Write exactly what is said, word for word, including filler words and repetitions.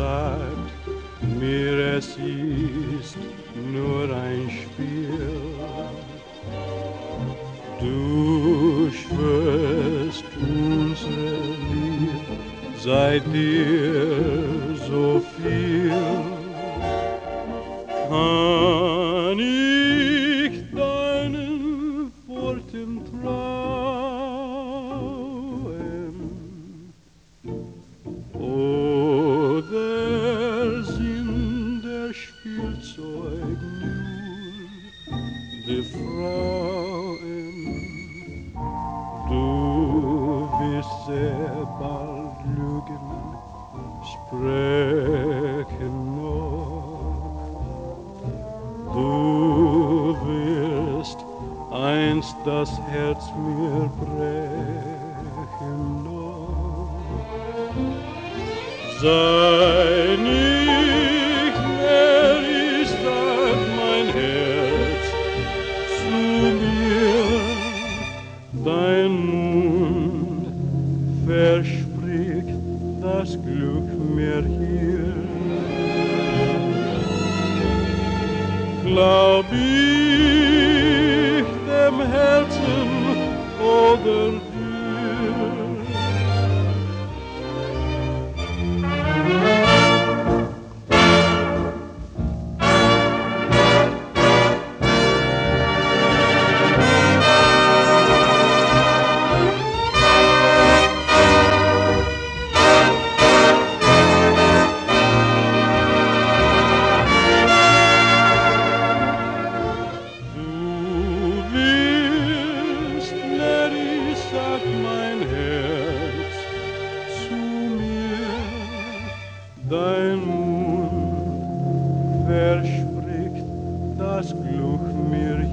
sagt mir, es ist nur ein Spiel. Du schwörst unsere Liebe, sei dir so viel. Kann ich deinen Worten trauen? Oder sind der Spielzeug nur die Frauen? Du wirst sehr bald lügen, sprechen noch. Du wirst einst das Herz mir brechen noch. Sei nicht mehr, ich sag mein Herz zu mir, dein Mund verspricht das Glück mir hier. Glaub ich dem Herzen oder dir? Mein Herz zu mir, dein Mund verspricht das Glück mir